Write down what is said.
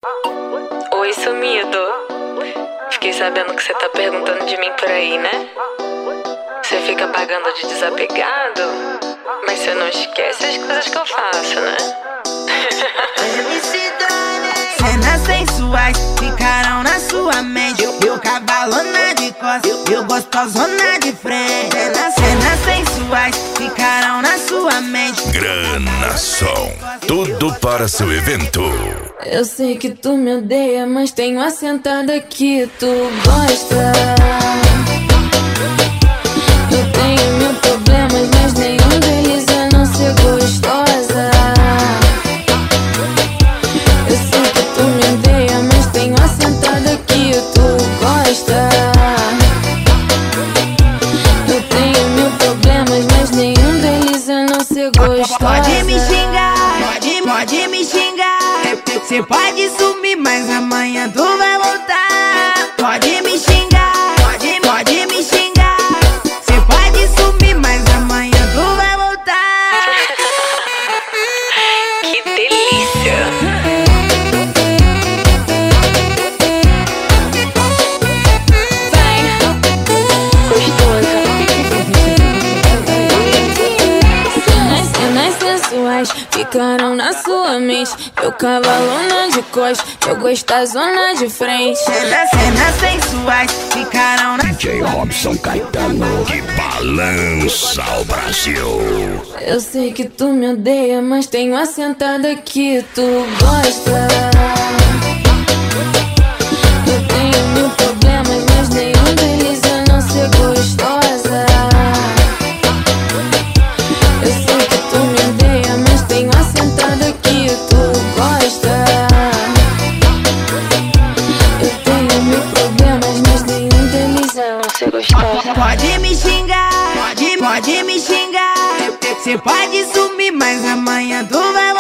Oi, sumido. Fiquei sabendo que você tá perguntando de mim por aí, né? Você fica pagando de desapegado, mas você não esquece as coisas que eu faço, né? Cenas sensuais ficarão na sua mente. Eu cavalona de costas, eu gostosona de frente. Cenas sensuais ficarão na sua mente. Grana Som, tudo para seu evento. Eu sei que tu me odeia, mas tenho assentada que tu gosta. Eu tenho mil problemas, mas nenhum deles é não ser gostosa. Eu sei que tu me odeia, mas tenho assentada que tu gosta. Eu tenho mil problemas, mas nenhum deles é não ser gostosa. Pode me xingar, pode me xingar. Cê pode sumir, mas amanhã tu vai voltar. Pode me xingar, pode me xingar. Cê pode sumir, mas amanhã tu vai voltar. Que delícia! Cenas sensuais ficaram na sua mente. Eu cavalona de costas, eu gostosona de frente. Cenas sensuais ficarão na DJ Robson Caetano, que balança o Brasil. Eu sei que tu me odeia, mas tenho assentada que tu gosta. Eu tenho mil problemas, mas nenhum deles é não ser gostosa. Eu sei que tu me odeia, mas tenho assentada que tu gosta. Eu tenho mil problemas, mas nenhum deles é não ser gostosa. Pode me xingar, pode me xingar. Cê pode sumir, mas amanhã tu vai